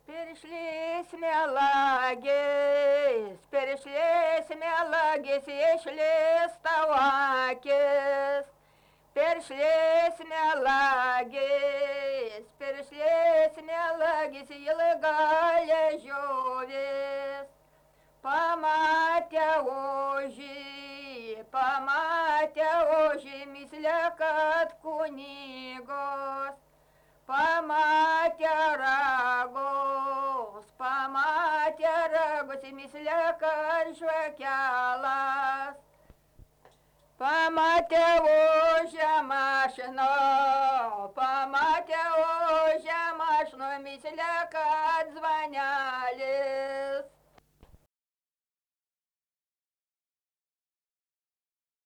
Перешли смелагис, ешли ставакис. Перешли смелагис, елегая жовес. Поматя ожи, мислякат кунигос. Поматя рагос, мислякат жвакялас. Поматя ожа машно, мислякат звоняли.